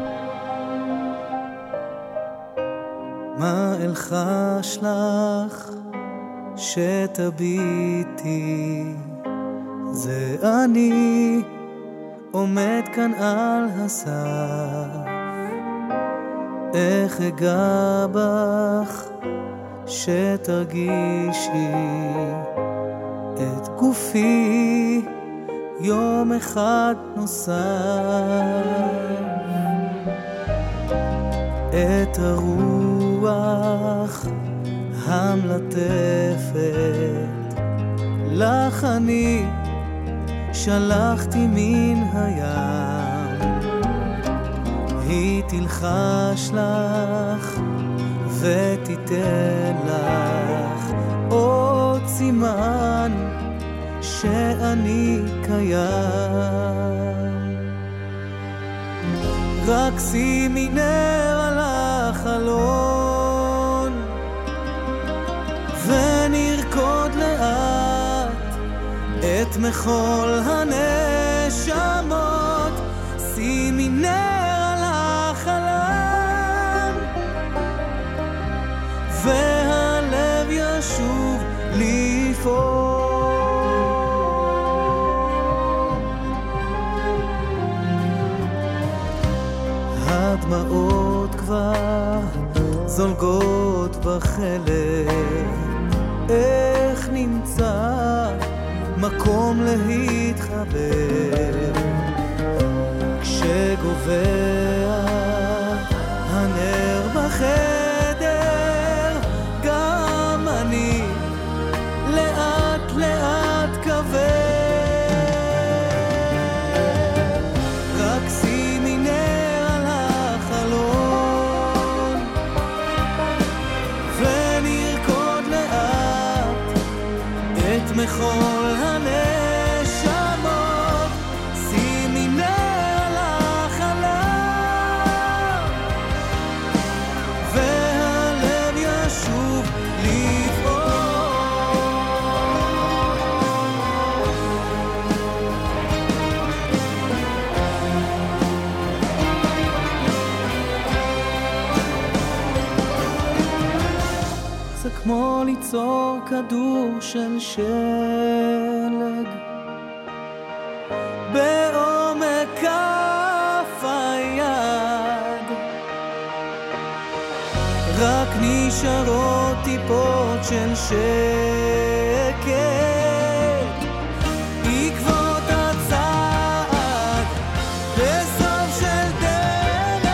מה אלחש לך שתביטי, זה אני עומד כאן על הסף, איך אגע בך שתרגישי את גופי יום אחד נוסף, את הרוח המלטפת לך אני שלחתי מן הים, היא תלחש לך ותיתן לך עוד סימן שאני קיים. רק שימי נר על החלון ונרקוד לאט את מחול הנשמות, שימי נר על החלון והלב ישוב לפעול. הדמעות כבר זולגות בחלק, איך נמצא מקום להתחבר כשגובע הנר בחדר, גם אני לאט לאט כבד. מכל הנשמות שימי נר על החלון והלב ישוב לפעול. זה כמו ליצור כדור של שלג בעומק כף היד, רק נשארות טיפות של שקט עקבות הצעד בסוף של דרך.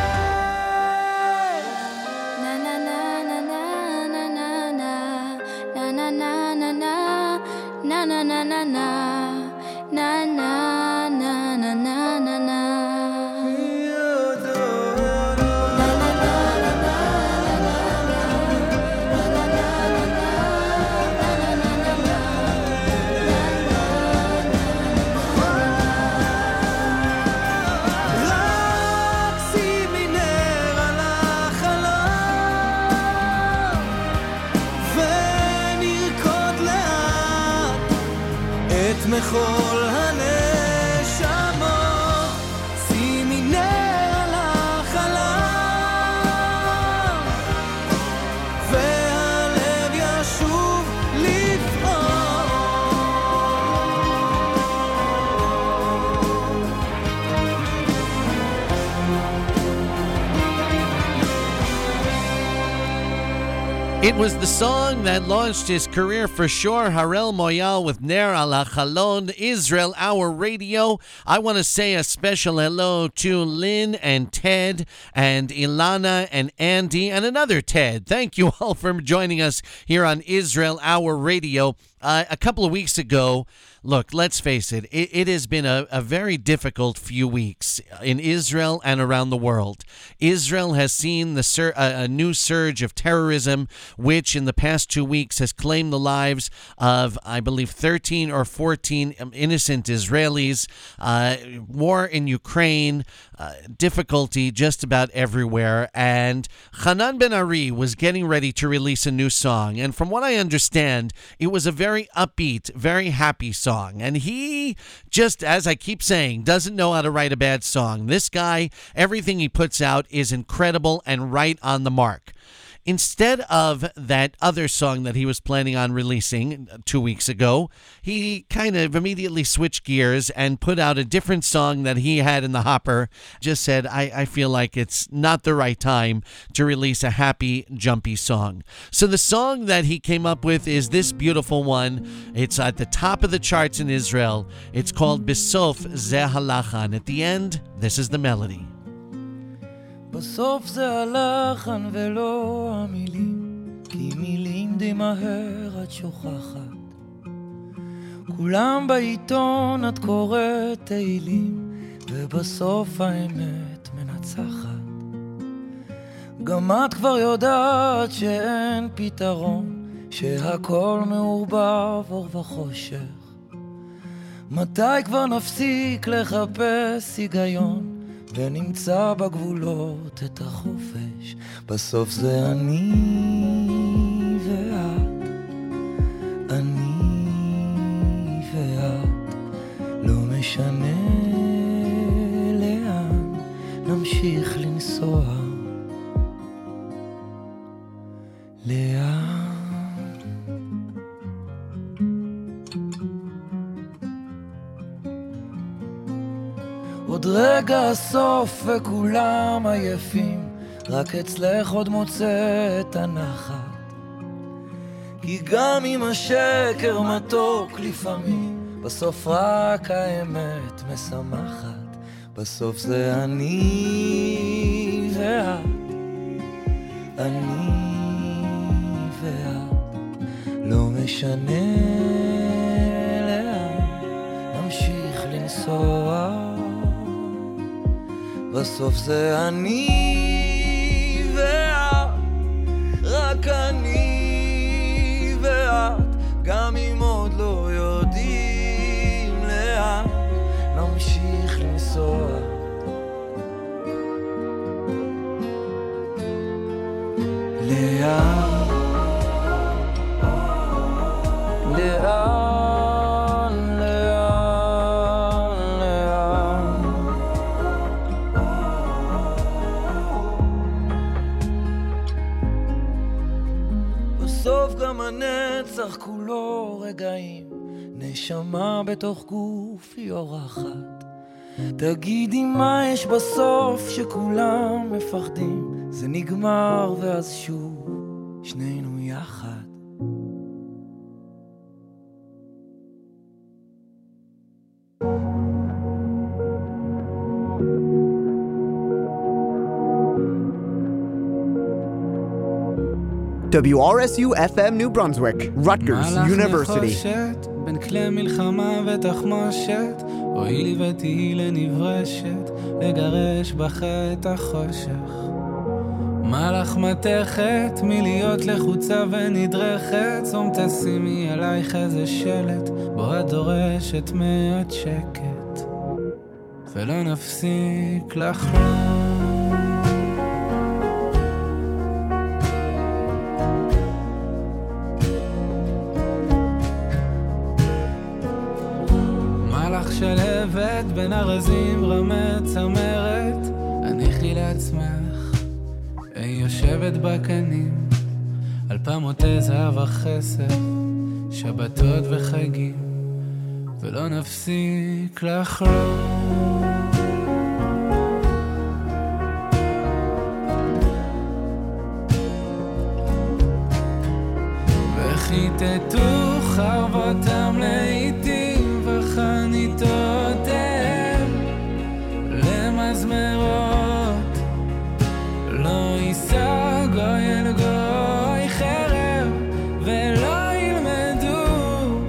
נה נה נה נה נה נה נה נה נה נה נה נה נה נה מכל הנשמות שימי נר על החלון והלב ישוב It was the song that launched his career for sure, Harel Moyal with Ner al HaChalon, Israel Hour Radio. I want to say a special hello to Lynn and Ted and Ilana and Andy and another Ted. Thank you all for joining us here on Israel Hour Radio. a couple of weeks ago, look, let's face it, it has been a very difficult few weeks in Israel and around the world. Israel has seen a new surge of terrorism, which in the past 2 weeks has claimed the lives of, I believe, 13 or 14 innocent Israelis. War in Ukraine, difficulty just about everywhere. And Hanan Ben-Ari was getting ready to release a new song. And from what I understand, it was a very upbeat, very happy song. And he just, as I keep saying, doesn't know how to write a bad song. This guy, everything he puts out is incredible and right on the mark. Instead of that other song that he was planning on releasing 2 weeks ago, he kind of immediately switched gears and put out a different song that he had in the hopper. Just said, I feel like it's not the right time to release a happy, jumpy song. So the song that he came up with is this beautiful one. It's at the top of the charts in Israel. It's called Besof Zeh Halachan. At the end, this is the melody. בסוף זה הלחן ולא המילים, כי מילים די מהר את שוכחת. כולם בעיתון את קוראת תהילים, ובסוף האמת מנצחת. גם את כבר יודעת שאין פתרון, שהכל מעורבב אור וחושך. מתי כבר נפסיק לחפש היגיון, ונמצא בגבולות את החופש? בסוף זה אני ואת, אני ואת, לא משנה לאן נמשיך לנסוע, לאן. עוד רגע הסוף וכולם עייפים, רק אצלך עוד מוצא את הנחת. כי גם אם השקר מתוק לפעמים, בסוף רק האמת משמחת. בסוף זה אני ואת, אני ואת, לא משנה לאן נמשיך לנסוע. בסוף זה אני ואת, רק אני ואת, גם אם עוד לא יודעים לאן נמשיך לנסוע. לאן, לאן, הנצח כולו רגעים, נשמה בתוך גוף היא אורחת. תגידי מה יש בסוף שכולם מפחדים, זה נגמר ואז שוב שנינו יחד. WRSU FM New Brunswick, Rutgers University. בין כלי מלחמה ותחמושת, אוי לי ותהי לנברשת, לגרש בך את החושך. מלאך מתכת מלהיות לחוצה ונדרכת, זום תשימי עלייך איזה שלט, בו את דורשת מעט שקט, ולא נפסיק לחלום. שלבת בין הרזים רמת צמרת, הניחי לעצמך, היא יושבת בקנים, על פעמותי זהב החסד, שבתות וחגים, ולא נפסיק לחלום. וחיטטו חרבותם לעיתים וחניתותיהם למזמרות, לא יישא גוי אל גוי חרב, ולא ילמדו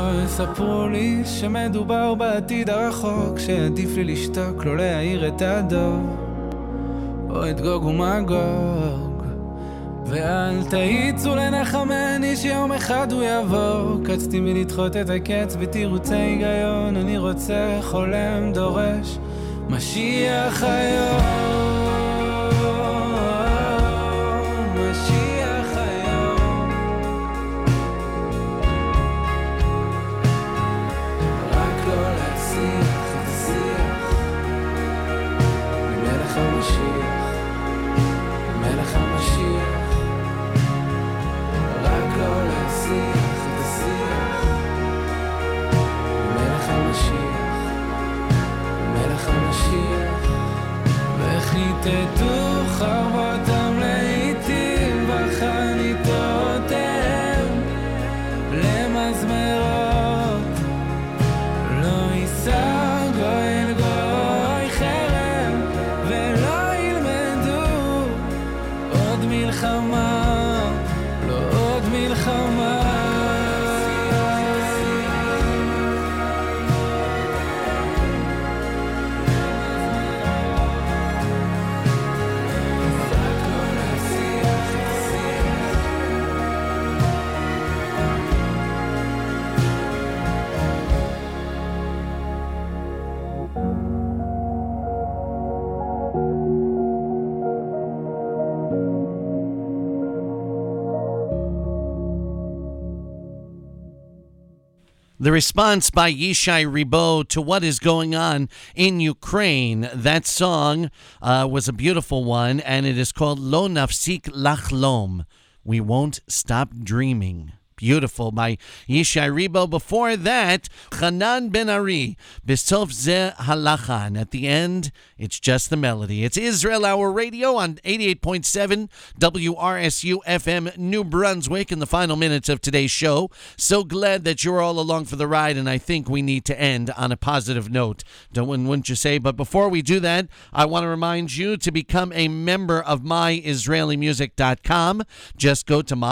ספרו לי שמדובר בעתיד הרחוק, שעדיף לי לשתוק, לא להעיר את הדור או את גוג ומגוג. ואל תאיצו לנחמני שיום אחד הוא יבוא. קצתי מלדחות את הקץ בתירוצי היגיון, אני רוצה, חולם, דורש משיח היום. תדעו חרבותם לעתים בחניתותיהם למזמרות, לא יישא גוי אל גוי חרב ולא ילמדו עוד מלחמה, לא עוד מלחמה. The response by Yishai Ribo to what is going on in Ukraine. That song was a beautiful one, and it is called Lo Nafsik Lachlom. We won't stop dreaming. Beautiful by Yishai Ribo. Before that, Hanan Ben Ari, Besof Ze Halachan. At the end, it's just the melody. It's Israel Hour Radio on 88.7 WRSU FM New Brunswick in the final minutes of today's show. So glad that you're all along for the ride, and I think we need to end on a positive note. Wouldn't you say? But before we do that, I want to remind you to become a member of myisraelimusic.com. Just go to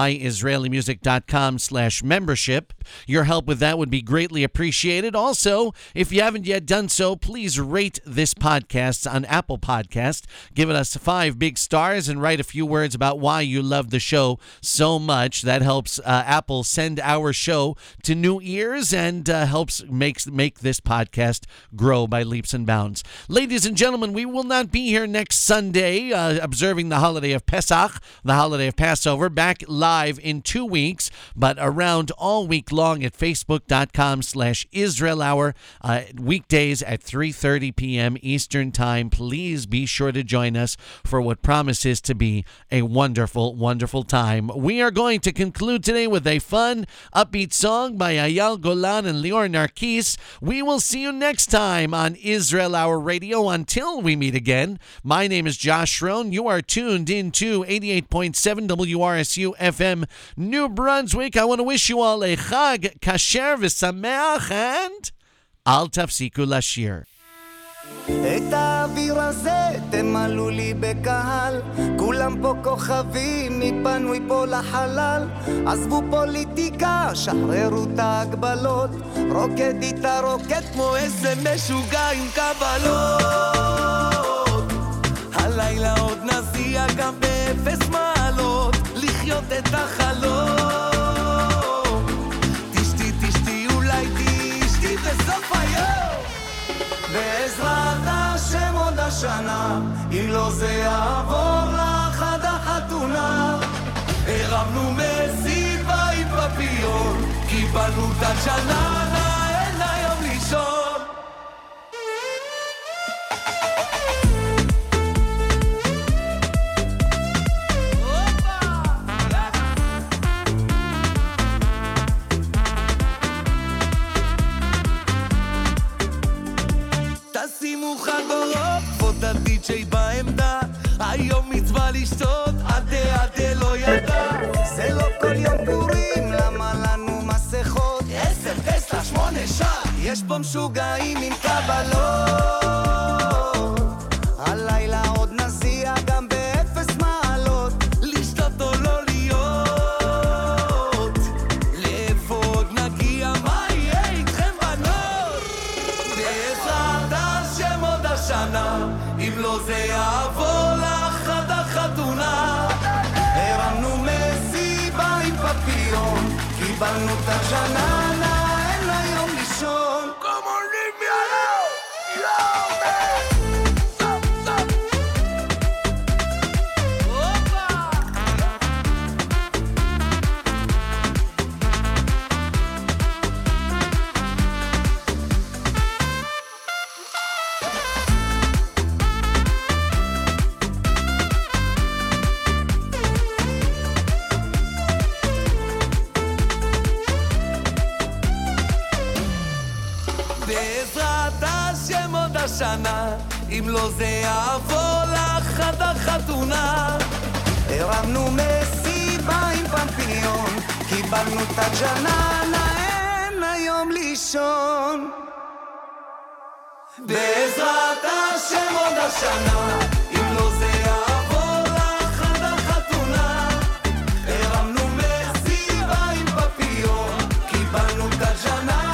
myisraelimusic.com/membership. Your help with that would be greatly appreciated. Also, if you haven't yet done so, please rate this podcast on Apple Podcast. Give it us 5 big stars and write a few words about why you love the show so much. That helps Apple send our show to new ears and helps make this podcast grow by leaps and bounds. Ladies and gentlemen, we will not be here next Sunday observing the holiday of Pesach, the holiday of Passover, back live in 2 weeks, but around all week long at facebook.com/Israel Hour, weekdays at 3:30 p.m. Eastern Time. Please be sure to join us for what promises to be a wonderful, wonderful time. We are going to conclude today with a fun, upbeat song by Ayal Golan and Lior Narkis. We will see you next time on Israel Hour Radio. Until we meet again, my name is Josh Schroen. You are tuned into 88.7 WRSU FM New Brunswick. I want to wish you all a Chag Kasher V'Sameach and Al Tafsiku Lashir. את האוויר הזה תמלאו לי בקהל, כולם פה כוכבים, מפנוי פה לחלל. עזבו פוליטיקה, שחררו את ההגבלות, רוקד איתה רוקד כמו איזה משוגע עם קבלות. הלילה עוד נסיע גם באפס מעלות, לחיות את החלום. תשתי אולי תשתי בסוף היום, בעזרת השם עוד השנה, אם לא זה יעבור לחד החתונה. הרמנו מסיבה עם פפיון, קיבלנו את השנה, אין היום לישון. שימו חגורות, כבוד הדי-ג'יי בעמדה, היום מצווה לשתות, עדה לא ידע. זה לא כל יום פורים, למה לנו מסכות? 10, 9, 8 שעה, יש פה משוגעים עם קבלות. הלילה עוד נסיע גם באפס מעלות, לשתות או לא להיות. לאיפה עוד נגיע, מה יהיה? לא זה יעבור לך עד החתונה. הרמנו מסיבה עם פפיון, קיבלנו את הג'ננה, אין היום לישון. Come on, leave me alone! Yo, man! השנה, אם לא זה יעבור לך עד החתונה. הרמנו מסיבה עם פמפיון, קיבלנו את הג'ננה, אין היום לישון. בעזרת השם עוד השנה, אם לא זה יעבור לך עד החתונה. הרמנו מסיבה עם פמפיון, קיבלנו את הג'ננה.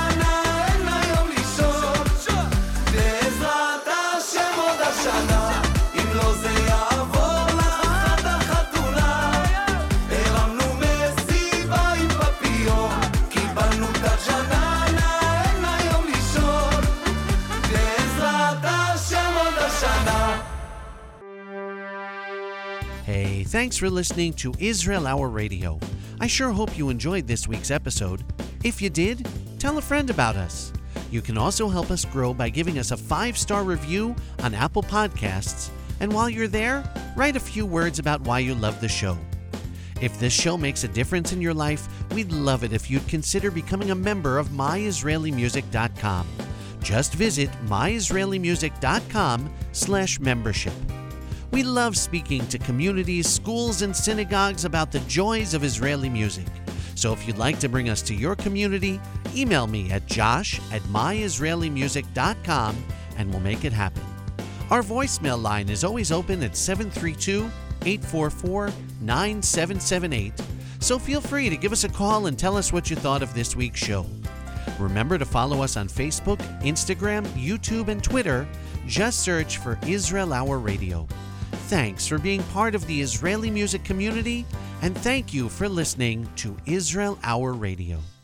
Hey, thanks for listening to Israel Hour Radio. I sure hope you enjoyed this week's episode. If you did, tell a friend about us. You can also help us grow by giving us a 5-star review on Apple Podcasts. And while you're there, write a few words about why you love the show. If this show makes a difference in your life, we'd love it if you'd consider becoming a member of myisraelimusic.com. Just visit myisraelimusic.com/membership. We love speaking to communities, schools, and synagogues about the joys of Israeli music. So if you'd like to bring us to your community, email me at josh@myisraelimusic.com and we'll make it happen. Our voicemail line is always open at 732-844-9778, so feel free to give us a call and tell us what you thought of this week's show. Remember to follow us on Facebook, Instagram, YouTube, and Twitter. Just search for Israel Hour Radio. Thanks for being part of the Israeli music community, and thank you for listening to Israel Hour Radio.